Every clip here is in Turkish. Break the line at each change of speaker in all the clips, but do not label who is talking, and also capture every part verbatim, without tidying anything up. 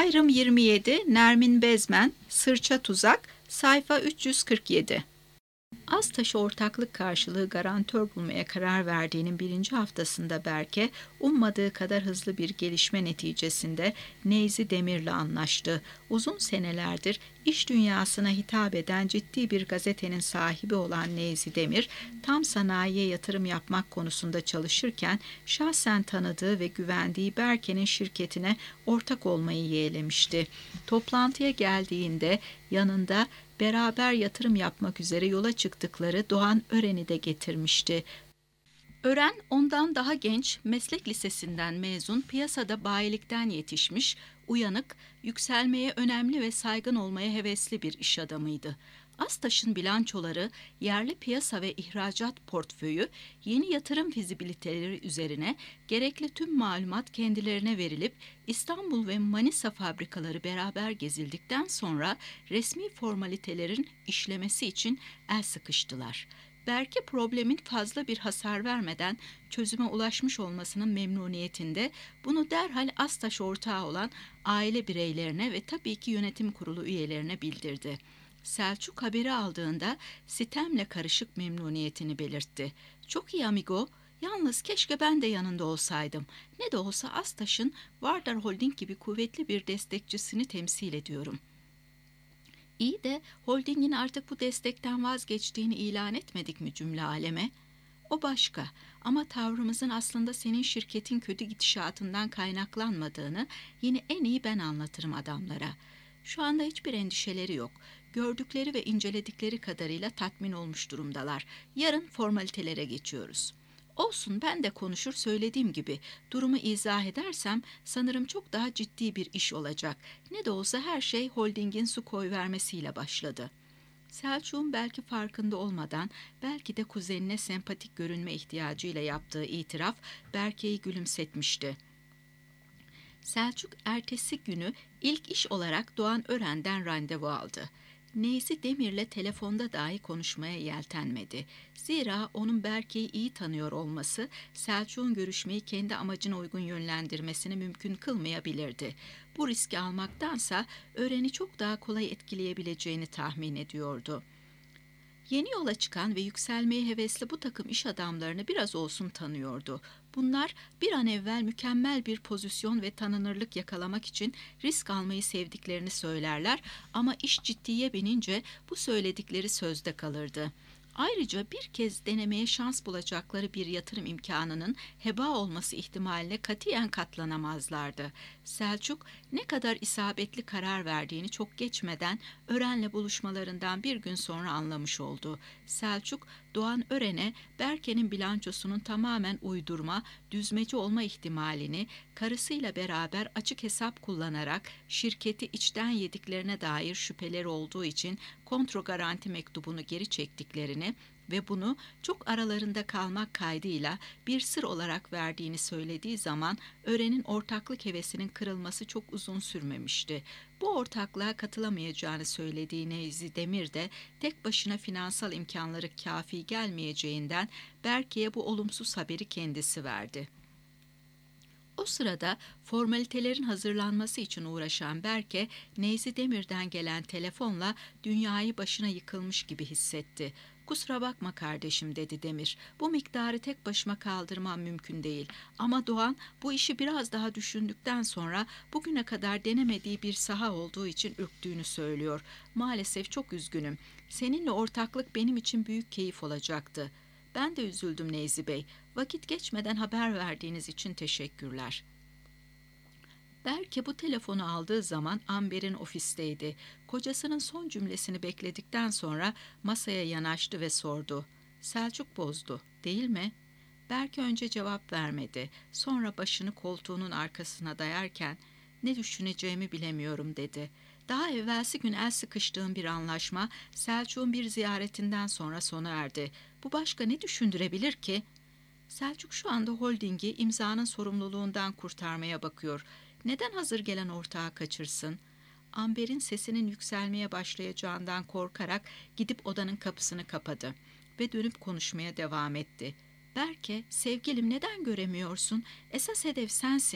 Ayrım yirmi yedi, Nermin Bezmen, Sırça Tuzak, sayfa üç yüz kırk yedi. Aztaş'a ortaklık karşılığı garantör bulmaya karar verdiğinin birinci haftasında Berke, ummadığı kadar hızlı bir gelişme neticesinde Neyzi Demir'le anlaştı. Uzun senelerdir iş dünyasına hitap eden ciddi bir gazetenin sahibi olan Neyzi Demir, tam sanayiye yatırım yapmak konusunda çalışırken şahsen tanıdığı ve güvendiği Berke'nin şirketine ortak olmayı yeğlemişti. Toplantıya geldiğinde yanında beraber yatırım yapmak üzere yola çıktıkları Doğan Ören'i de getirmişti. Ören ondan daha genç, meslek lisesinden mezun, piyasada bayilikten yetişmiş, uyanık, yükselmeye önemli ve saygın olmaya hevesli bir iş adamıydı. Aztaş'ın bilançoları, yerli piyasa ve ihracat portföyü, yeni yatırım fizibiliteleri üzerine gerekli tüm malumat kendilerine verilip İstanbul ve Manisa fabrikaları beraber gezildikten sonra resmi formalitelerin işlemesi için el sıkıştılar. Berke problemin fazla bir hasar vermeden çözüme ulaşmış olmasının memnuniyetinde bunu derhal Aztaş ortağı olan aile bireylerine ve tabii ki yönetim kurulu üyelerine bildirdi. Selçuk haberi aldığında sitemle karışık memnuniyetini belirtti. "Çok iyi amigo, yalnız keşke ben de yanında olsaydım. Ne de olsa Aztaş'ın Vardar Holding gibi kuvvetli bir destekçisini temsil ediyorum." İyi de holdingin artık bu destekten vazgeçtiğini ilan etmedik mi cümle aleme? O başka, ama tavrımızın aslında senin şirketin kötü gidişatından kaynaklanmadığını yine en iyi ben anlatırım adamlara. Şu anda hiçbir endişeleri yok. Gördükleri ve inceledikleri kadarıyla tatmin olmuş durumdalar. Yarın formalitelere geçiyoruz. Olsun, ben de konuşur söylediğim gibi durumu izah edersem sanırım çok daha ciddi bir iş olacak. Ne de olsa her şey holdingin su koyvermesiyle başladı. Selçuk'un belki farkında olmadan, belki de kuzenine sempatik görünme ihtiyacıyla yaptığı itiraf Berke'yi gülümsetmişti. Selçuk ertesi günü ilk iş olarak Doğan Ören'den randevu aldı. Neyzi Demir'le telefonda dahi konuşmaya yeltenmedi. Zira onun Berke'yi iyi tanıyor olması Selçuk'un görüşmeyi kendi amacına uygun yönlendirmesini mümkün kılmayabilirdi. Bu riski almaktansa Ören'i çok daha kolay etkileyebileceğini tahmin ediyordu. Yeni yola çıkan ve yükselmeye hevesli bu takım iş adamlarını biraz olsun tanıyordu. Bunlar bir an evvel mükemmel bir pozisyon ve tanınırlık yakalamak için risk almayı sevdiklerini söylerler ama iş ciddiye binince bu söyledikleri sözde kalırdı. Ayrıca bir kez denemeye şans bulacakları bir yatırım imkanının heba olması ihtimaline katiyen katlanamazlardı. Selçuk ne kadar isabetli karar verdiğini çok geçmeden Ören'le buluşmalarından bir gün sonra anlamış oldu. Selçuk, Doğan Ören'e Berke'nin bilançosunun tamamen uydurma, düzmece olma ihtimalini karısıyla beraber açık hesap kullanarak şirketi içten yediklerine dair şüpheleri olduğu için kontro garanti mektubunu geri çektiklerini ve bunu çok aralarında kalmak kaydıyla bir sır olarak verdiğini söylediği zaman Ören'in ortaklık hevesinin kırılması çok uzun sürmemişti. Bu ortaklığa katılamayacağını söylediği Neyzi Demir de tek başına finansal imkanları kafi gelmeyeceğinden Berke'ye bu olumsuz haberi kendisi verdi. O sırada formalitelerin hazırlanması için uğraşan Berke, Neyzi Demir'den gelen telefonla dünyayı başına yıkılmış gibi hissetti. "Kusura bakma kardeşim," dedi Demir. "Bu miktarı tek başıma kaldırmam mümkün değil. Ama Doğan bu işi biraz daha düşündükten sonra bugüne kadar denemediği bir saha olduğu için ürktüğünü söylüyor. Maalesef çok üzgünüm. Seninle ortaklık benim için büyük keyif olacaktı." "Ben de üzüldüm Neyzi Bey. Vakit geçmeden haber verdiğiniz için teşekkürler." Berke bu telefonu aldığı zaman Amber'in ofisteydi. Kocasının son cümlesini bekledikten sonra masaya yanaştı ve sordu. "Selçuk bozdu, değil mi?" Berke önce cevap vermedi. Sonra başını koltuğunun arkasına dayarken "Ne düşüneceğimi bilemiyorum," dedi. Daha evvelsi gün el sıkıştığım bir anlaşma Selçuk'un bir ziyaretinden sonra sona erdi. Bu başka ne düşündürebilir ki? Selçuk şu anda holdingi imzanın sorumluluğundan kurtarmaya bakıyor. Neden hazır gelen ortağı kaçırsın? Amber'in sesinin yükselmeye başlayacağından korkarak gidip odanın kapısını kapadı ve dönüp konuşmaya devam etti. "Berke, sevgilim, neden göremiyorsun? Esas hedef sensin.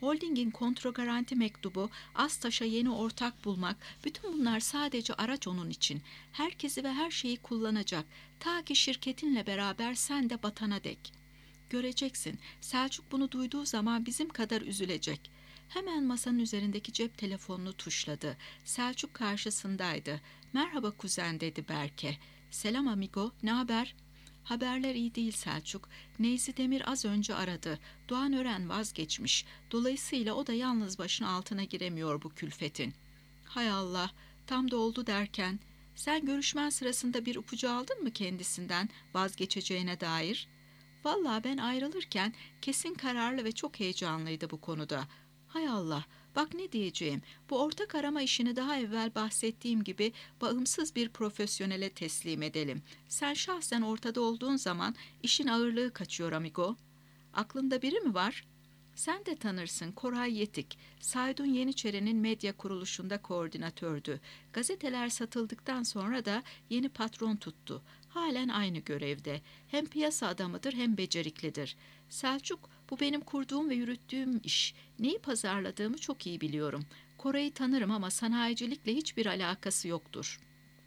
Holdingin kontrol garanti mektubu, Astaş'a yeni ortak bulmak, bütün bunlar sadece araç onun için. Herkesi ve her şeyi kullanacak. Ta ki şirketinle beraber sen de batana dek. Göreceksin, Selçuk bunu duyduğu zaman bizim kadar üzülecek. Hemen masanın üzerindeki cep telefonunu tuşladı. Selçuk karşısındaydı. Merhaba kuzen dedi Berke. Selam amigo, ne haber? Haberler iyi değil Selçuk. Neyzi Demir az önce aradı. Doğan Ören vazgeçmiş. Dolayısıyla o da yalnız başına altına giremiyor bu külfetin. Hay Allah, tam da oldu derken. Sen görüşmen sırasında bir ipucu aldın mı kendisinden vazgeçeceğine dair? Vallahi ben ayrılırken kesin kararlı ve çok heyecanlıydı bu konuda. Hay Allah, bak ne diyeceğim. Bu ortak arama işini daha evvel bahsettiğim gibi bağımsız bir profesyonele teslim edelim. Sen şahsen ortada olduğun zaman işin ağırlığı kaçıyor amigo. Aklında biri mi var? Sen de tanırsın, Koray Yetik. Saydun Yeniçeri'nin medya kuruluşunda koordinatördü. Gazeteler satıldıktan sonra da yeni patron tuttu. Halen aynı görevde. Hem piyasa adamıdır hem beceriklidir. Selçuk, bu benim kurduğum ve yürüttüğüm iş. Neyi pazarladığımı çok iyi biliyorum. Koray'ı tanırım ama sanayicilikle hiçbir alakası yoktur.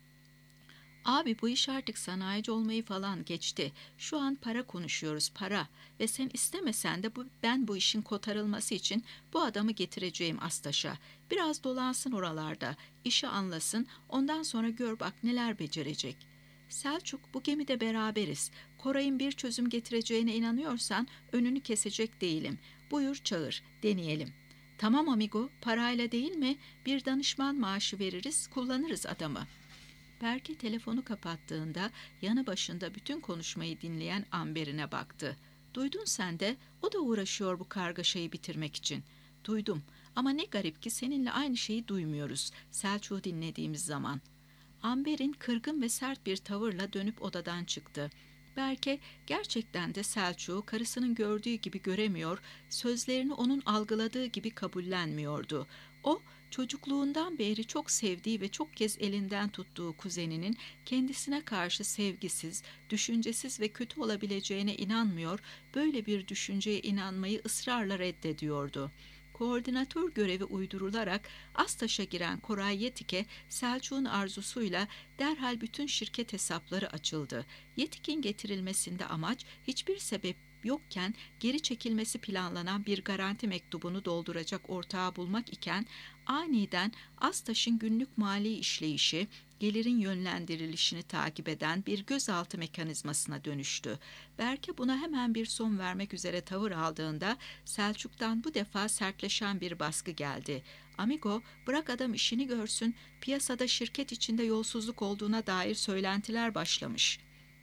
Abi bu iş artık sanayici olmayı falan geçti. Şu an para konuşuyoruz, para. Ve sen istemesen de bu, ben bu işin kotarılması için bu adamı getireceğim Astaş'a. Biraz dolansın oralarda, işi anlasın, ondan sonra gör bak neler becerecek. Selçuk, bu gemide beraberiz. Koray'ın bir çözüm getireceğine inanıyorsan önünü kesecek değilim. Buyur çağır, deneyelim. Tamam amigo, parayla değil mi? Bir danışman maaşı veririz, kullanırız adamı. Berke telefonu kapattığında yanı başında bütün konuşmayı dinleyen Amber'ine baktı. Duydun sen de, o da uğraşıyor bu kargaşayı bitirmek için. Duydum ama ne garip ki seninle aynı şeyi duymuyoruz Selçuk'u dinlediğimiz zaman. Amber'in kırgın ve sert bir tavırla dönüp odadan çıktı. Berke gerçekten de Selçuk'u karısının gördüğü gibi göremiyor, sözlerini onun algıladığı gibi kabullenmiyordu. O, çocukluğundan beri çok sevdiği ve çok kez elinden tuttuğu kuzeninin kendisine karşı sevgisiz, düşüncesiz ve kötü olabileceğine inanmıyor, böyle bir düşünceye inanmayı ısrarla reddediyordu. Koordinatör görevi uydurularak Astaş'a giren Koray Yetik'e Selçuk'un arzusuyla derhal bütün şirket hesapları açıldı. Yetik'in getirilmesinde amaç hiçbir sebep yokken geri çekilmesi planlanan bir garanti mektubunu dolduracak ortağı bulmak iken aniden Astaş'ın günlük mali işleyişi, gelirin yönlendirilişini takip eden bir gözaltı mekanizmasına dönüştü. Berke buna hemen bir son vermek üzere tavır aldığında Selçuk'tan bu defa sertleşen bir baskı geldi. Amigo, bırak adam işini görsün, piyasada şirket içinde yolsuzluk olduğuna dair söylentiler başlamış.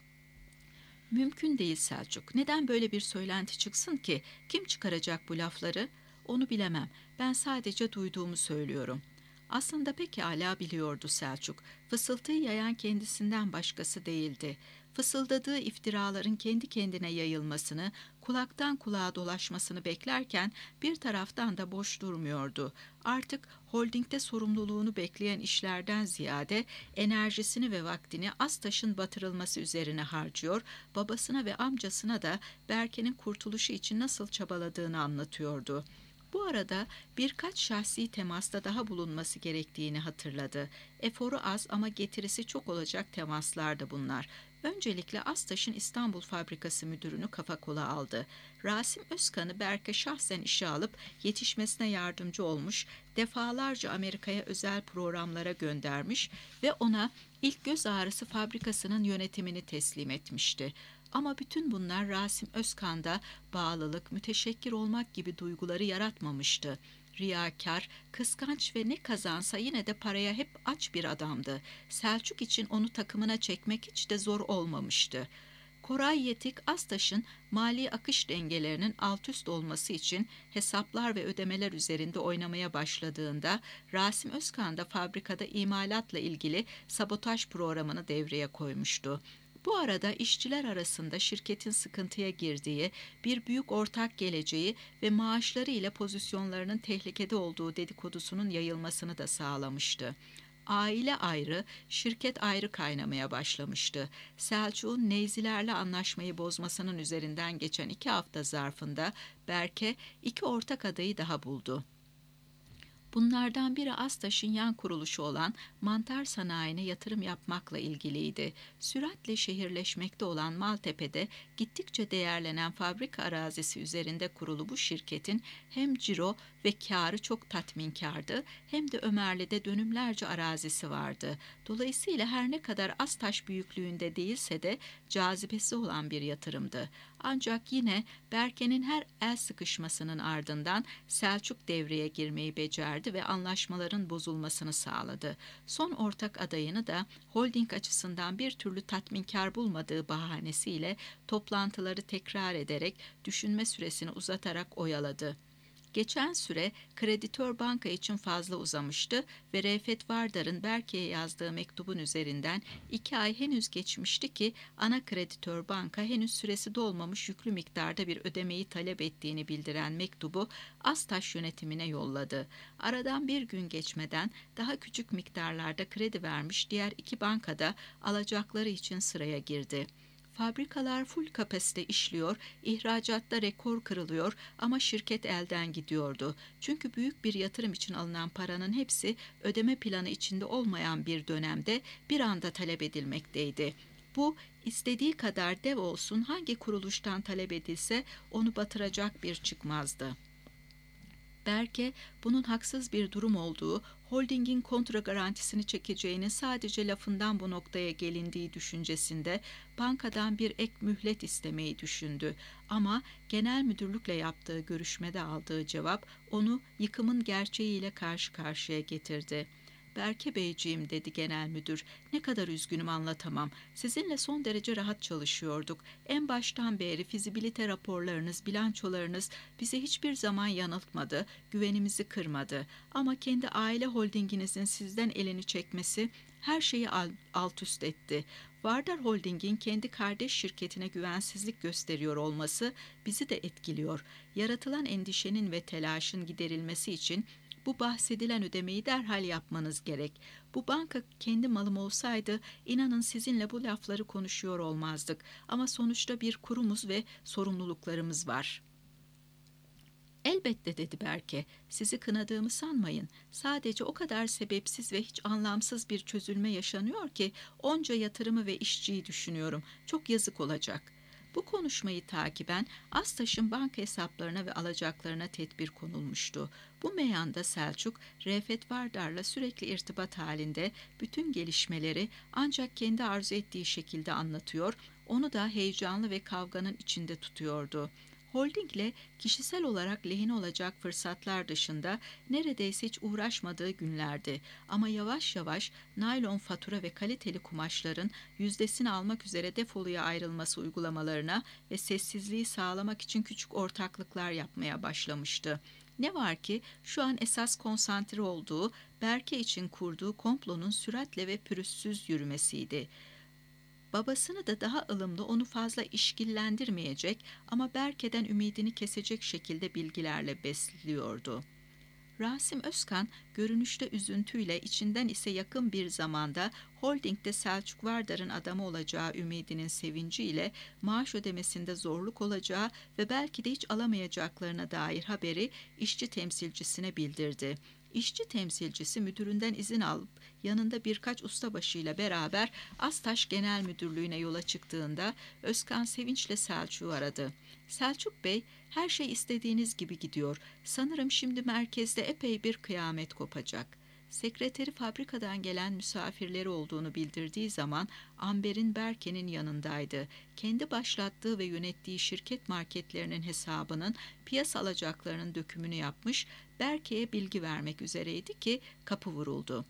Mümkün değil Selçuk. Neden böyle bir söylenti çıksın ki? Kim çıkaracak bu lafları? Onu bilemem. Ben sadece duyduğumu söylüyorum. Aslında pekala biliyordu Selçuk. Fısıltıyı yayan kendisinden başkası değildi. Fısıldadığı iftiraların kendi kendine yayılmasını, kulaktan kulağa dolaşmasını beklerken bir taraftan da boş durmuyordu. Artık holdingde sorumluluğunu bekleyen işlerden ziyade enerjisini ve vaktini Astaş'ın batırılması üzerine harcıyor, babasına ve amcasına da Berke'nin kurtuluşu için nasıl çabaladığını anlatıyordu. Bu arada birkaç şahsi temasta daha bulunması gerektiğini hatırladı. Eforu az ama getirisi çok olacak temaslardı bunlar. Öncelikle Astaş'ın İstanbul Fabrikası müdürünü kafa kola aldı. Rasim Özkan'ı Berke şahsen işe alıp yetişmesine yardımcı olmuş, defalarca Amerika'ya özel programlara göndermiş ve ona ilk göz ağrısı fabrikasının yönetimini teslim etmişti. Ama bütün bunlar Rasim Özkan'da bağlılık, müteşekkir olmak gibi duyguları yaratmamıştı. Riyakar, kıskanç ve ne kazansa yine de paraya hep aç bir adamdı. Selçuk için onu takımına çekmek hiç de zor olmamıştı. Koray Yetik, Astaş'ın mali akış dengelerinin alt üst olması için hesaplar ve ödemeler üzerinde oynamaya başladığında Rasim Özkan da fabrikada imalatla ilgili sabotaj programını devreye koymuştu. Bu arada işçiler arasında şirketin sıkıntıya girdiği, bir büyük ortak geleceği ve maaşları ile pozisyonlarının tehlikede olduğu dedikodusunun yayılmasını da sağlamıştı. Aile ayrı, şirket ayrı kaynamaya başlamıştı. Selçuk'un Neyzilerle anlaşmayı bozmasının üzerinden geçen iki hafta zarfında Berke iki ortak adayı daha buldu. Bunlardan biri Astaş'ın yan kuruluşu olan mantar sanayine yatırım yapmakla ilgiliydi. Süratle şehirleşmekte olan Maltepe'de gittikçe değerlenen fabrika arazisi üzerinde kurulu bu şirketin hem ciro ve kârı çok tatminkardı, hem de Ömerli'de dönümlerce arazisi vardı. Dolayısıyla her ne kadar Astaş büyüklüğünde değilse de cazibesi olan bir yatırımdı. Ancak yine Berke'nin her el sıkışmasının ardından Selçuk devreye girmeyi becerdi ve anlaşmaların bozulmasını sağladı. Son ortak adayını da holding açısından bir türlü tatminkar bulmadığı bahanesiyle toplantıları tekrar ederek düşünme süresini uzatarak oyaladı. Geçen süre kreditör banka için fazla uzamıştı ve Refet Vardar'ın Berke'ye yazdığı mektubun üzerinden iki ay henüz geçmişti ki ana kreditör banka henüz süresi dolmamış yüklü miktarda bir ödemeyi talep ettiğini bildiren mektubu Astaş yönetimine yolladı. Aradan bir gün geçmeden daha küçük miktarlarda kredi vermiş diğer iki bankada alacakları için sıraya girdi. Fabrikalar full kapasite işliyor, ihracatta rekor kırılıyor ama şirket elden gidiyordu. Çünkü büyük bir yatırım için alınan paranın hepsi ödeme planı içinde olmayan bir dönemde bir anda talep edilmekteydi. Bu, istediği kadar dev olsun hangi kuruluştan talep edilse onu batıracak bir çıkmazdı. Berke, bunun haksız bir durum olduğu, holdingin kontra garantisini çekeceğinin sadece lafından bu noktaya gelindiği düşüncesinde bankadan bir ek mühlet istemeyi düşündü. Ama genel müdürlükle yaptığı görüşmede aldığı cevap onu yıkımın gerçeğiyle karşı karşıya getirdi. "Berke Beyciğim," dedi genel müdür, "ne kadar üzgünüm anlatamam. Sizinle son derece rahat çalışıyorduk. En baştan beri fizibilite raporlarınız, bilançolarınız bizi hiçbir zaman yanıltmadı, güvenimizi kırmadı. Ama kendi aile holdinginizin sizden elini çekmesi her şeyi alt üst etti. Vardar Holding'in kendi kardeş şirketine güvensizlik gösteriyor olması bizi de etkiliyor. Yaratılan endişenin ve telaşın giderilmesi için bu bahsedilen ödemeyi derhal yapmanız gerek. Bu banka kendi malım olsaydı inanın sizinle bu lafları konuşuyor olmazdık. Ama sonuçta bir kurumuz ve sorumluluklarımız var." "Elbette," dedi Berke. "Sizi kınadığımı sanmayın. Sadece o kadar sebepsiz ve hiç anlamsız bir çözülme yaşanıyor ki onca yatırımı ve işçiyi düşünüyorum. Çok yazık olacak." Bu konuşmayı takiben Astaş'ın banka hesaplarına ve alacaklarına tedbir konulmuştu. Bu meyanda Selçuk, Refet Vardar'la sürekli irtibat halinde bütün gelişmeleri ancak kendi arzu ettiği şekilde anlatıyor, onu da heyecanlı ve kavganın içinde tutuyordu. Holdingle kişisel olarak lehine olacak fırsatlar dışında neredeyse hiç uğraşmadığı günlerdi. Ama yavaş yavaş naylon fatura ve kaliteli kumaşların yüzdesini almak üzere defoluya ayrılması uygulamalarına ve sessizliği sağlamak için küçük ortaklıklar yapmaya başlamıştı. Ne var ki şu an esas konsantre olduğu Berke için kurduğu komplonun süratle ve pürüzsüz yürümesiydi. Babasını da daha ılımlı, onu fazla işkillendirmeyecek ama Berke'den ümidini kesecek şekilde bilgilerle besliyordu. Rasim Özkan görünüşte üzüntüyle, içinden ise yakın bir zamanda holdingde Selçuk Vardar'ın adamı olacağı ümidinin sevinciyle maaş ödemesinde zorluk olacağı ve belki de hiç alamayacaklarına dair haberi işçi temsilcisine bildirdi. İşçi temsilcisi müdüründen izin alıp yanında birkaç ustabaşıyla beraber Astaş Genel Müdürlüğü'ne yola çıktığında Özkan sevinçle Selçuk'u aradı. "Selçuk Bey, her şey istediğiniz gibi gidiyor. Sanırım şimdi merkezde epey bir kıyamet kopacak." Sekreteri fabrikadan gelen misafirleri olduğunu bildirdiği zaman Amber'in Berke'nin yanındaydı. Kendi başlattığı ve yönettiği şirket marketlerinin hesabının piyasa alacaklarının dökümünü yapmış, Berke'ye bilgi vermek üzereydi ki kapı vuruldu.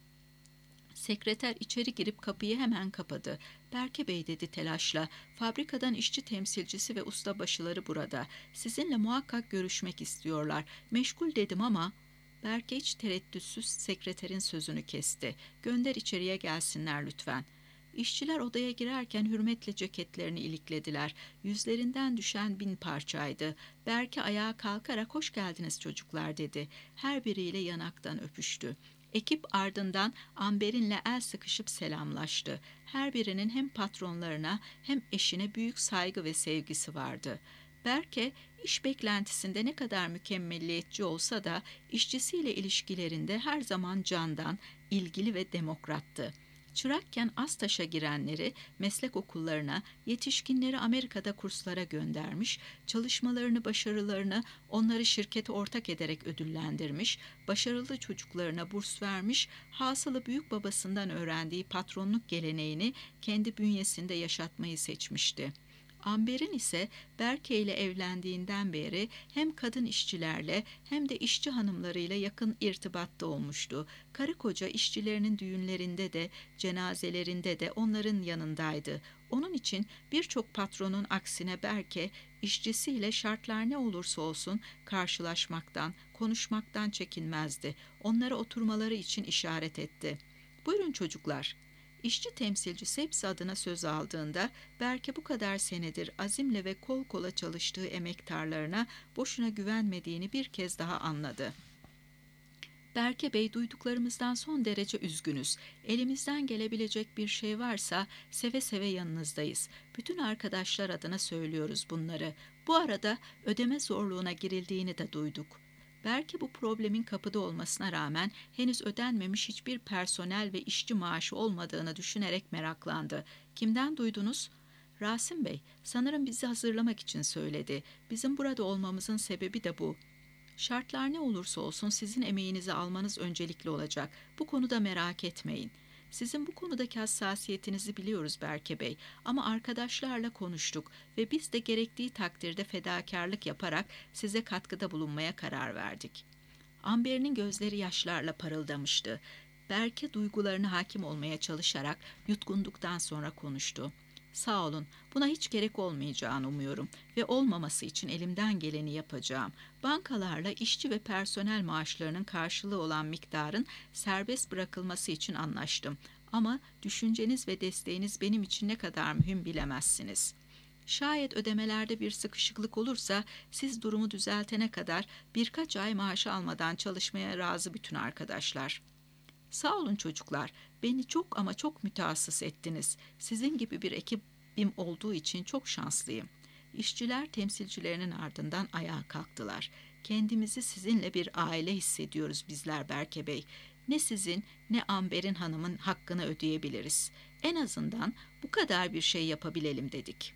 Sekreter içeri girip kapıyı hemen kapadı. "Berke Bey," dedi telaşla, "fabrikadan işçi temsilcisi ve ustabaşıları burada. Sizinle muhakkak görüşmek istiyorlar. Meşgul dedim ama..." Berke hiç tereddütsüz sekreterin sözünü kesti. "Gönder içeriye gelsinler lütfen." İşçiler odaya girerken hürmetle ceketlerini iliklediler. Yüzlerinden düşen bin parçaydı. Berke ayağa kalkarak "Hoş geldiniz çocuklar" dedi. Her biriyle yanaktan öpüştü. Ekip ardından Amber'inle el sıkışıp selamlaştı. Her birinin hem patronlarına hem eşine büyük saygı ve sevgisi vardı. Berke, iş beklentisinde ne kadar mükemmelliyetçi olsa da işçisiyle ilişkilerinde her zaman candan, ilgili ve demokrattı. Çırakken Astaş'a girenleri meslek okullarına, yetişkinleri Amerika'da kurslara göndermiş, çalışmalarını, başarılarını onları şirkete ortak ederek ödüllendirmiş, başarılı çocuklarına burs vermiş, hasılı büyük babasından öğrendiği patronluk geleneğini kendi bünyesinde yaşatmayı seçmişti. Amber'in ise Berke ile evlendiğinden beri hem kadın işçilerle hem de işçi hanımlarıyla yakın irtibatta olmuştu. Karı koca işçilerinin düğünlerinde de cenazelerinde de onların yanındaydı. Onun için birçok patronun aksine Berke işçisiyle şartlar ne olursa olsun karşılaşmaktan, konuşmaktan çekinmezdi. Onlara oturmaları için işaret etti. "Buyurun çocuklar." İşçi temsilcisi hepsi adına söz aldığında Berke bu kadar senedir azimle ve kol kola çalıştığı emektarlarına boşuna güvenmediğini bir kez daha anladı. "Berke Bey, duyduklarımızdan son derece üzgünüz. Elimizden gelebilecek bir şey varsa seve seve yanınızdayız. Bütün arkadaşlar adına söylüyoruz bunları. Bu arada ödeme zorluğuna girildiğini de duyduk." Belki bu problemin kapıda olmasına rağmen henüz ödenmemiş hiçbir personel ve işçi maaşı olmadığını düşünerek meraklandı. "Kimden duydunuz?" "Rasim Bey, sanırım bizi hazırlamak için söyledi. Bizim burada olmamızın sebebi de bu. Şartlar ne olursa olsun sizin emeğinizi almanız öncelikli olacak. Bu konuda merak etmeyin. Sizin bu konudaki hassasiyetinizi biliyoruz Berke Bey, ama arkadaşlarla konuştuk ve biz de gerektiği takdirde fedakarlık yaparak size katkıda bulunmaya karar verdik." Amber'in gözleri yaşlarla parıldamıştı. Berke duygularına hakim olmaya çalışarak yutkunduktan sonra konuştu. "Sağ olun, buna hiç gerek olmayacağını umuyorum ve olmaması için elimden geleni yapacağım. Bankalarla işçi ve personel maaşlarının karşılığı olan miktarın serbest bırakılması için anlaştım. Ama düşünceniz ve desteğiniz benim için ne kadar mühim bilemezsiniz. Şayet ödemelerde bir sıkışıklık olursa siz durumu düzeltene kadar birkaç ay maaş almadan çalışmaya razı bütün arkadaşlar." "Sağ olun çocuklar, beni çok ama çok mütehassıs ettiniz. Sizin gibi bir ekibim olduğu için çok şanslıyım." İşçiler temsilcilerinin ardından ayağa kalktılar. "Kendimizi sizinle bir aile hissediyoruz bizler Berke Bey. Ne sizin ne Amber'in hanımın hakkını ödeyebiliriz. En azından bu kadar bir şey yapabilelim dedik."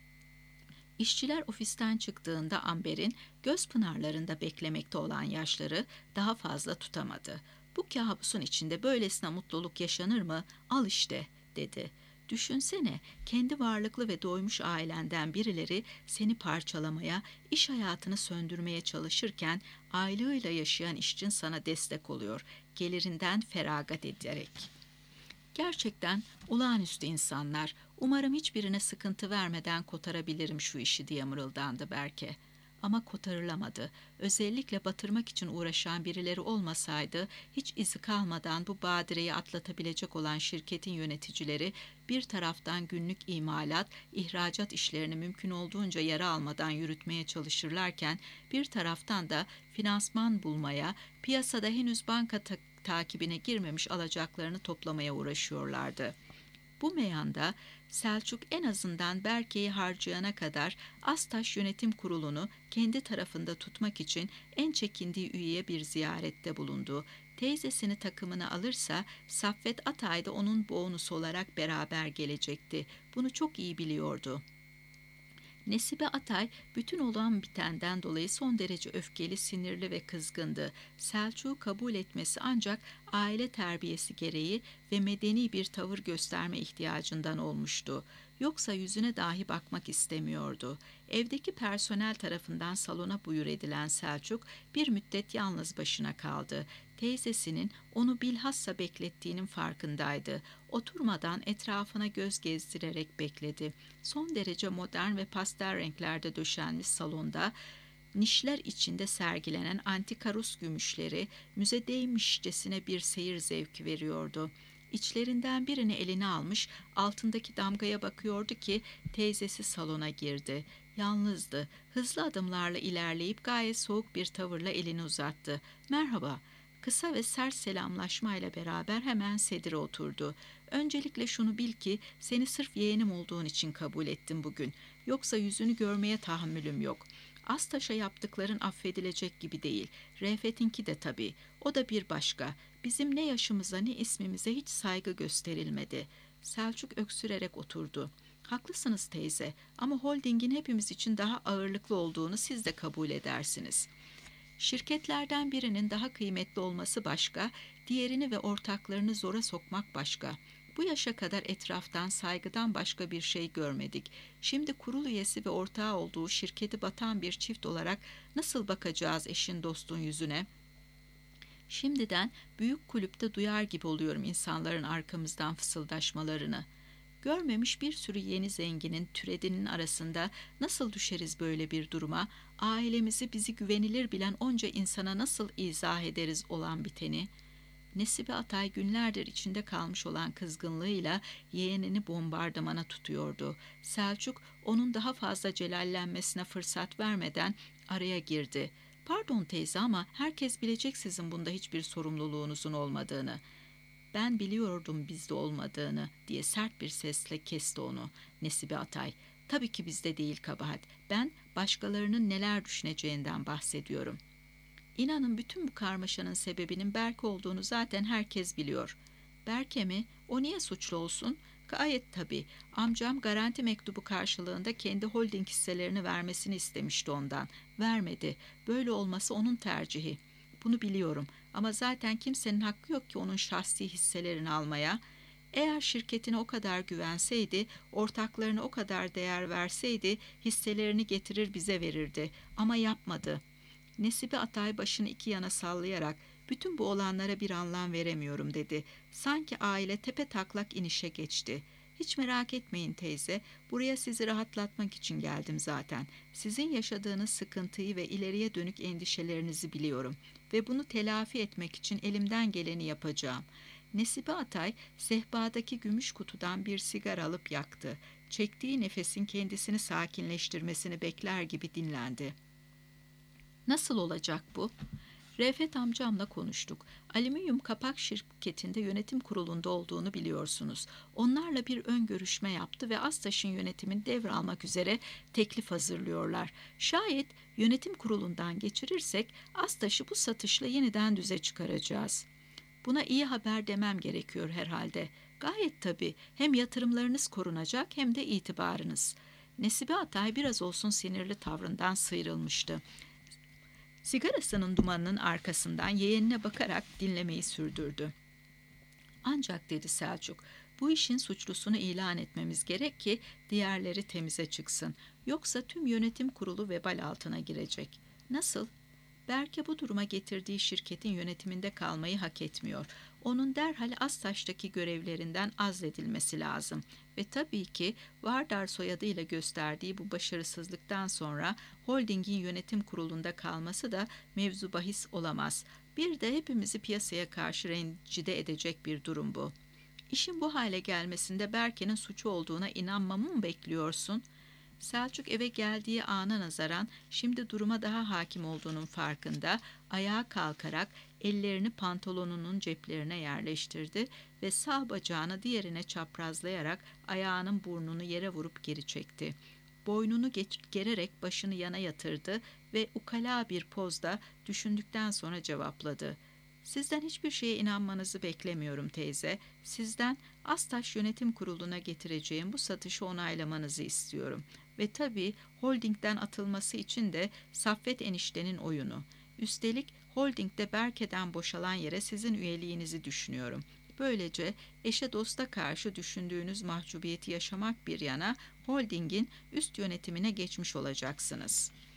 İşçiler ofisten çıktığında Amber'in göz pınarlarında beklemekte olan yaşları daha fazla tutamadı. "Bu kabusun içinde böylesine mutluluk yaşanır mı? Al işte," dedi. "Düşünsene, kendi varlıklı ve doymuş ailenden birileri seni parçalamaya, iş hayatını söndürmeye çalışırken aylığıyla yaşayan işçin sana destek oluyor, gelirinden feragat ederek." "Gerçekten olağanüstü insanlar. Umarım hiçbirine sıkıntı vermeden kotarabilirim şu işi," diye mırıldandı Berke. Ama kotarılamadı. Özellikle batırmak için uğraşan birileri olmasaydı hiç izi kalmadan bu badireyi atlatabilecek olan şirketin yöneticileri bir taraftan günlük imalat, ihracat işlerini mümkün olduğunca yara almadan yürütmeye çalışırlarken bir taraftan da finansman bulmaya, piyasada henüz banka ta- takibine girmemiş alacaklarını toplamaya uğraşıyorlardı. Bu meyanda Selçuk en azından Berke'yi harcayana kadar Astaş Yönetim Kurulu'nu kendi tarafında tutmak için en çekindiği üyeye bir ziyarette bulundu. Teyzesini takımına alırsa Saffet Atay da onun bonusu olarak beraber gelecekti. Bunu çok iyi biliyordu. Nesibe Atay bütün olan bitenden dolayı son derece öfkeli, sinirli ve kızgındı. Selçuk'u kabul etmesi ancak aile terbiyesi gereği ve medeni bir tavır gösterme ihtiyacından olmuştu. Yoksa yüzüne dahi bakmak istemiyordu. Evdeki personel tarafından salona buyur edilen Selçuk bir müddet yalnız başına kaldı. Teyzesinin onu bilhassa beklettiğinin farkındaydı. Oturmadan etrafına göz gezdirerek bekledi. Son derece modern ve pastel renklerde döşenmiş salonda nişler içinde sergilenen antika Rus gümüşleri müzedeymişçesine bir seyir zevki veriyordu. İçlerinden birini eline almış, altındaki damgaya bakıyordu ki teyzesi salona girdi. Yalnızdı. Hızlı adımlarla ilerleyip gayet soğuk bir tavırla elini uzattı. "Merhaba." Kısa ve sert selamlaşmayla beraber hemen sedire oturdu. "Öncelikle şunu bil ki seni sırf yeğenim olduğun için kabul ettim bugün. Yoksa yüzünü görmeye tahammülüm yok. Astaş'a yaptıkların affedilecek gibi değil. Refet'inki de tabii. O da bir başka. Bizim ne yaşımıza ne ismimize hiç saygı gösterilmedi." Selçuk öksürerek oturdu. "Haklısınız teyze, ama holdingin hepimiz için daha ağırlıklı olduğunu siz de kabul edersiniz. Şirketlerden birinin daha kıymetli olması başka, diğerini ve ortaklarını zora sokmak başka. Bu yaşa kadar etraftan saygıdan başka bir şey görmedik. Şimdi kurul üyesi ve ortağı olduğu şirketi batan bir çift olarak nasıl bakacağız eşin dostun yüzüne? Şimdiden büyük kulüpte duyar gibi oluyorum insanların arkamızdan fısıldaşmalarını. Görmemiş bir sürü yeni zenginin, türedinin arasında nasıl düşeriz böyle bir duruma? Ailemizi, bizi güvenilir bilen onca insana nasıl izah ederiz olan biteni?" Nesibe Atay günlerdir içinde kalmış olan kızgınlığıyla yeğenini bombardımana tutuyordu. Selçuk onun daha fazla celallenmesine fırsat vermeden araya girdi. "Pardon teyze, ama herkes bilecek sizin bunda hiçbir sorumluluğunuzun olmadığını." "Ben biliyordum bizde olmadığını," diye sert bir sesle kesti onu Nesibe Atay. "Tabii ki bizde değil kabahat. Ben başkalarının neler düşüneceğinden bahsediyorum. İnanın bütün bu karmaşanın sebebinin Berke olduğunu zaten herkes biliyor." "Berke mi? O niye suçlu olsun?" "Gayet tabii. Amcam garanti mektubu karşılığında kendi holding hisselerini vermesini istemişti ondan. Vermedi. Böyle olması onun tercihi. Bunu biliyorum, ama zaten kimsenin hakkı yok ki onun şahsi hisselerini almaya. Eğer şirketine o kadar güvenseydi, ortaklarına o kadar değer verseydi, hisselerini getirir bize verirdi. Ama yapmadı." Nesibe Atay başını iki yana sallayarak, "Bütün bu olanlara bir anlam veremiyorum," dedi. Sanki aile tepe taklak inişe geçti. "Hiç merak etmeyin teyze, buraya sizi rahatlatmak için geldim zaten. Sizin yaşadığınız sıkıntıyı ve ileriye dönük endişelerinizi biliyorum ve bunu telafi etmek için elimden geleni yapacağım." Nesibe Atay sehpadaki gümüş kutudan bir sigara alıp yaktı. Çektiği nefesin kendisini sakinleştirmesini bekler gibi dinlendi. "Nasıl olacak bu?" "Refet amcamla konuştuk. Alüminyum kapak şirketinde yönetim kurulunda olduğunu biliyorsunuz. Onlarla bir ön görüşme yaptı ve Astaş'ın yönetimini devralmak üzere teklif hazırlıyorlar. Şayet yönetim kurulundan geçirirsek Astaş'ı bu satışla yeniden düze çıkaracağız." "Buna iyi haber demem gerekiyor herhalde." "Gayet tabii. Hem yatırımlarınız korunacak hem de itibarınız." Nesibe Atay biraz olsun sinirli tavrından sıyrılmıştı. Sigarasının dumanının arkasından yeğenine bakarak dinlemeyi sürdürdü. "Ancak," dedi Selçuk, "bu işin suçlusunu ilan etmemiz gerek ki diğerleri temize çıksın. Yoksa tüm yönetim kurulu vebal altına girecek." "Nasıl?" "Berke bu duruma getirdiği şirketin yönetiminde kalmayı hak etmiyor. Onun derhal Astaş'taki görevlerinden azledilmesi lazım. Ve tabii ki Vardar soyadıyla gösterdiği bu başarısızlıktan sonra holdingin yönetim kurulunda kalması da mevzu bahis olamaz. Bir de hepimizi piyasaya karşı rencide edecek bir durum bu." "İşin bu hale gelmesinde Berke'nin suçu olduğuna inanmamı mı bekliyorsun?" Selçuk eve geldiği ana nazaran şimdi duruma daha hakim olduğunun farkında, ayağa kalkarak ellerini pantolonunun ceplerine yerleştirdi ve sağ bacağını diğerine çaprazlayarak ayağının burnunu yere vurup geri çekti. Boynunu geç, gererek başını yana yatırdı ve ukala bir pozda düşündükten sonra cevapladı. "Sizden hiçbir şeye inanmanızı beklemiyorum teyze. Sizden Astaş Yönetim Kurulu'na getireceğim bu satışı onaylamanızı istiyorum. Ve tabii holdingden atılması için de Saffet eniştenin oyunu. Üstelik holdingde Berke'den boşalan yere sizin üyeliğinizi düşünüyorum. Böylece eşe dosta karşı düşündüğünüz mahcubiyeti yaşamak bir yana holdingin üst yönetimine geçmiş olacaksınız."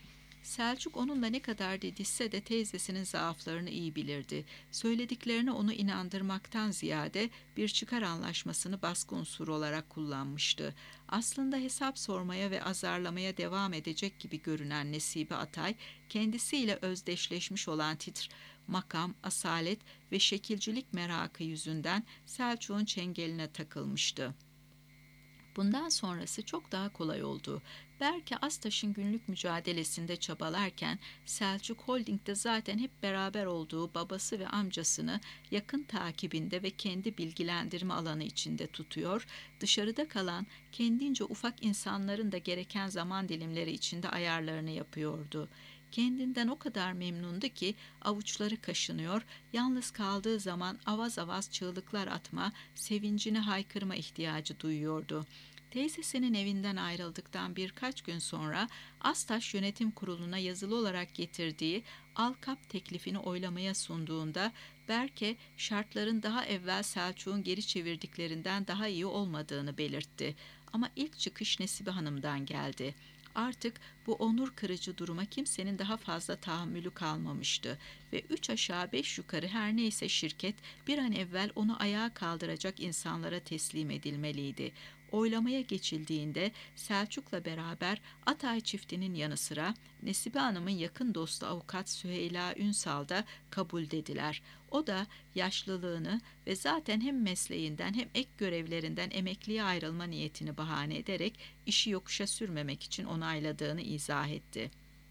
Selçuk onunla ne kadar didişse de teyzesinin zaaflarını iyi bilirdi. Söylediklerine onu inandırmaktan ziyade bir çıkar anlaşmasını baskı unsuru olarak kullanmıştı. Aslında hesap sormaya ve azarlamaya devam edecek gibi görünen Nesibe Atay, kendisiyle özdeşleşmiş olan titr, makam, asalet ve şekilcilik merakı yüzünden Selçuk'un çengeline takılmıştı. Bundan sonrası çok daha kolay oldu. Berke Astaş'ın günlük mücadelesinde çabalarken Selçuk Holding'de zaten hep beraber olduğu babası ve amcasını yakın takibinde ve kendi bilgilendirme alanı içinde tutuyor, dışarıda kalan kendince ufak insanların da gereken zaman dilimleri içinde ayarlarını yapıyordu. Kendinden o kadar memnundu ki avuçları kaşınıyor, yalnız kaldığı zaman avaz avaz çığlıklar atma, sevincini haykırma ihtiyacı duyuyordu. Teyzesinin evinden ayrıldıktan birkaç gün sonra Astaş Yönetim Kurulu'na yazılı olarak getirdiği Alkap teklifini oylamaya sunduğunda Berke şartların daha evvel Selçuk'un geri çevirdiklerinden daha iyi olmadığını belirtti. Ama ilk çıkış Nesibe Hanım'dan geldi. Artık bu onur kırıcı duruma kimsenin daha fazla tahammülü kalmamıştı ve üç aşağı beş yukarı her neyse şirket bir an evvel onu ayağa kaldıracak insanlara teslim edilmeliydi. Oylamaya geçildiğinde Selçuk'la beraber Atay çiftinin yanı sıra Nesibe Hanım'ın yakın dostu avukat Süheyla Ünsal da kabul dediler. O da yaşlılığını ve zaten hem mesleğinden hem ek görevlerinden emekliye ayrılma niyetini bahane ederek işi yokuşa sürmemek için onayladığını izah etti.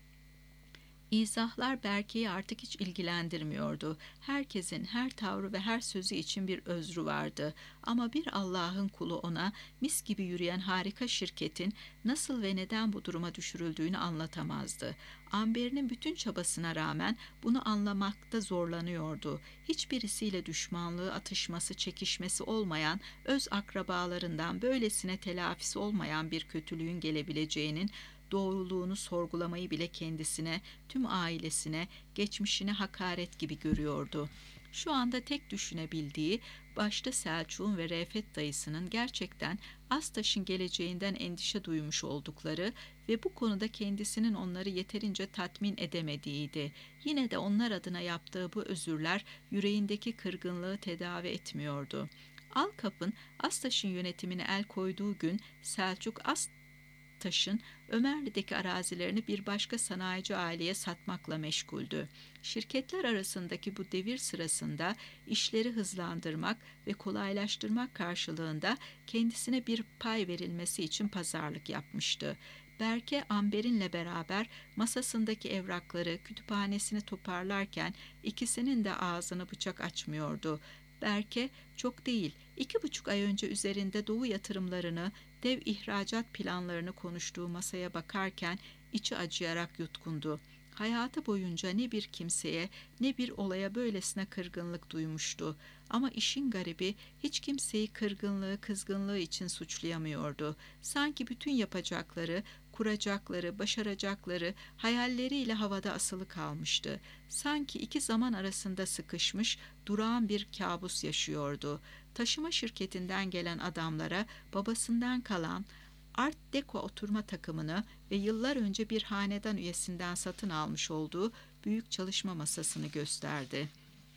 İzahlar Berke'yi artık hiç ilgilendirmiyordu. Herkesin her tavrı ve her sözü için bir özrü vardı. Ama bir Allah'ın kulu ona mis gibi yürüyen harika şirketin nasıl ve neden bu duruma düşürüldüğünü anlatamazdı. Amber'in bütün çabasına rağmen bunu anlamakta zorlanıyordu. Hiçbirisiyle düşmanlığı, atışması, çekişmesi olmayan, öz akrabalarından böylesine telafisi olmayan bir kötülüğün gelebileceğinin doğruluğunu sorgulamayı bile kendisine, tüm ailesine, geçmişine hakaret gibi görüyordu. Şu anda tek düşünebildiği, başta Selçuk'un ve Refet dayısının gerçekten Astaş'ın geleceğinden endişe duymuş oldukları ve bu konuda kendisinin onları yeterince tatmin edemediğiydi. Yine de onlar adına yaptığı bu özürler yüreğindeki kırgınlığı tedavi etmiyordu. Alkap'ın Astaş'ın yönetimine el koyduğu gün Selçuk Astaş Taş'ın Ömerli'deki arazilerini bir başka sanayici aileye satmakla meşguldü. Şirketler arasındaki bu devir sırasında işleri hızlandırmak ve kolaylaştırmak karşılığında kendisine bir pay verilmesi için pazarlık yapmıştı. Berke Amber'inle beraber masasındaki evrakları, kütüphanesini toparlarken ikisinin de ağzını bıçak açmıyordu. Berke çok değil, iki buçuk ay önce üzerinde doğu yatırımlarını, dev ihracat planlarını konuştuğu masaya bakarken içi acıyarak yutkundu. Hayatı boyunca ne bir kimseye ne bir olaya böylesine kırgınlık duymuştu. Ama işin garibi hiç kimseyi kırgınlığı, kızgınlığı için suçlayamıyordu. Sanki bütün yapacakları, kuracakları, başaracakları hayalleriyle havada asılı kalmıştı. Sanki iki zaman arasında sıkışmış, durağan bir kabus yaşıyordu. Taşıma şirketinden gelen adamlara babasından kalan Art Deco oturma takımını ve yıllar önce bir hanedan üyesinden satın almış olduğu büyük çalışma masasını gösterdi.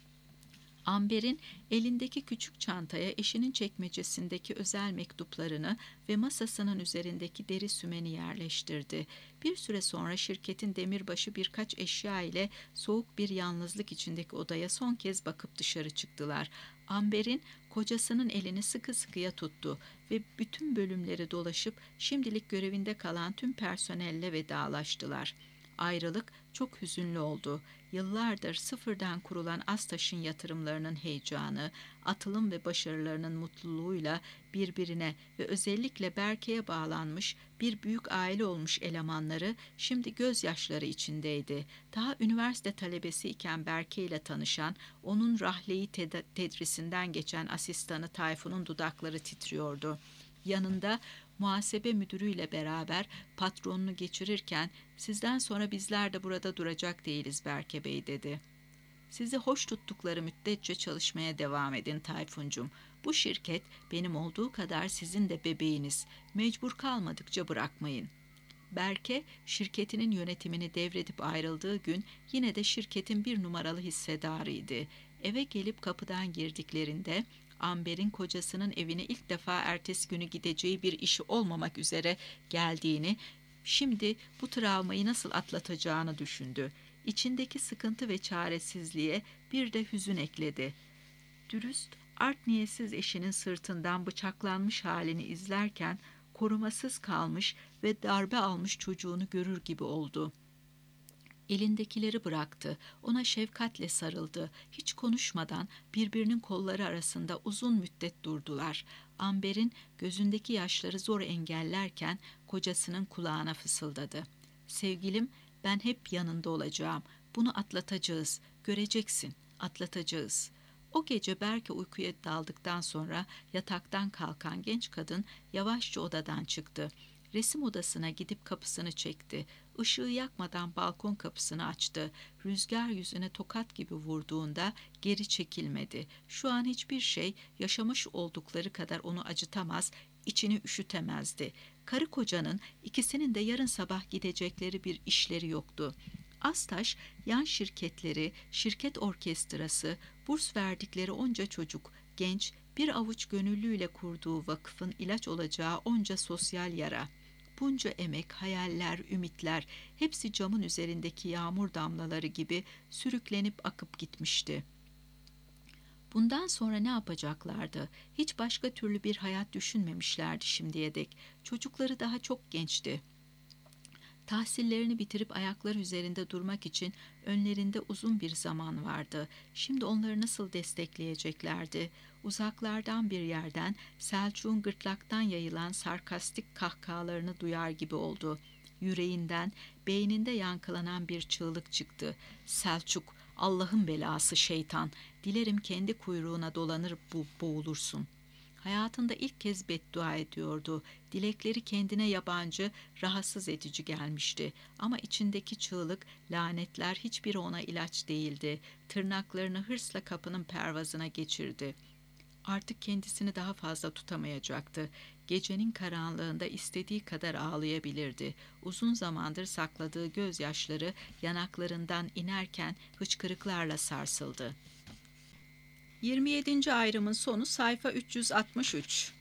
Amber'in elindeki küçük çantaya eşinin çekmecesindeki özel mektuplarını ve masasının üzerindeki deri sümeni yerleştirdi. Bir süre sonra şirketin demirbaşı birkaç eşya ile soğuk bir yalnızlık içindeki odaya son kez bakıp dışarı çıktılar. Amber'in kocasının elini sıkı sıkıya tuttu ve bütün bölümleri dolaşıp şimdilik görevinde kalan tüm personelle vedalaştılar. Ayrılık çok hüzünlü oldu. Yıllardır sıfırdan kurulan Astaş'ın yatırımlarının heyecanı, atılım ve başarılarının mutluluğuyla birbirine ve özellikle Berke'ye bağlanmış bir büyük aile olmuş elemanları şimdi gözyaşları içindeydi. Daha üniversite talebesi iken Berke ile tanışan, onun rahleyi ted- tedrisinden geçen asistanı Tayfun'un dudakları titriyordu. Yanında muhasebe müdürüyle beraber patronunu geçirirken sizden sonra bizler de burada duracak değiliz Berke Bey dedi. Sizi hoş tuttukları müddetçe çalışmaya devam edin Tayfuncum. Bu şirket benim olduğu kadar sizin de bebeğiniz. Mecbur kalmadıkça bırakmayın. Berke, şirketinin yönetimini devredip ayrıldığı gün yine de şirketin bir numaralı hissedarıydı. Eve gelip kapıdan girdiklerinde Amber'in kocasının evine ilk defa ertesi günü gideceği bir işi olmamak üzere geldiğini, şimdi bu travmayı nasıl atlatacağını düşündü. İçindeki sıkıntı ve çaresizliğe bir de hüzün ekledi. Dürüst, art niyetsiz eşinin sırtından bıçaklanmış halini izlerken korumasız kalmış ve darbe almış çocuğunu görür gibi oldu. Elindekileri bıraktı, ona şefkatle sarıldı. Hiç konuşmadan birbirinin kolları arasında uzun müddet durdular. Amber'in gözündeki yaşları zor engellerken kocasının kulağına fısıldadı. "Sevgilim, ben hep yanında olacağım. Bunu atlatacağız. Göreceksin, atlatacağız." O gece Berke uykuya daldıktan sonra yataktan kalkan genç kadın yavaşça odadan çıktı. Resim odasına gidip kapısını çekti. Işığı yakmadan balkon kapısını açtı. Rüzgar yüzüne tokat gibi vurduğunda geri çekilmedi. Şu an hiçbir şey yaşamış oldukları kadar onu acıtamaz, içini üşütemezdi. Karı kocanın ikisinin de yarın sabah gidecekleri bir işleri yoktu. Astaş, yan şirketleri, şirket orkestrası, burs verdikleri onca çocuk, genç, bir avuç gönüllüyle kurduğu vakıfın ilaç olacağı onca sosyal yara. Bunca emek, hayaller, ümitler, hepsi camın üzerindeki yağmur damlaları gibi sürüklenip akıp gitmişti. Bundan sonra ne yapacaklardı? Hiç başka türlü bir hayat düşünmemişlerdi şimdiye dek. Çocukları daha çok gençti. Tahsillerini bitirip ayakları üzerinde durmak için önlerinde uzun bir zaman vardı. Şimdi onları nasıl destekleyeceklerdi? Uzaklardan bir yerden Selçuk'un gırtlaktan yayılan sarkastik kahkahalarını duyar gibi oldu. Yüreğinden, beyninde yankılanan bir çığlık çıktı. "Selçuk, Allah'ın belası şeytan, dilerim kendi kuyruğuna dolanır bu boğulursun." Hayatında ilk kez beddua ediyordu. Dilekleri kendine yabancı, rahatsız edici gelmişti. Ama içindeki çığlık, lanetler hiçbiri ona ilaç değildi. Tırnaklarını hırsla kapının pervazına geçirdi. Artık kendisini daha fazla tutamayacaktı. Gecenin karanlığında istediği kadar ağlayabilirdi. Uzun zamandır sakladığı gözyaşları yanaklarından inerken hıçkırıklarla sarsıldı. yirmi yedinci ayrımın sonu sayfa üç yüz altmış üç.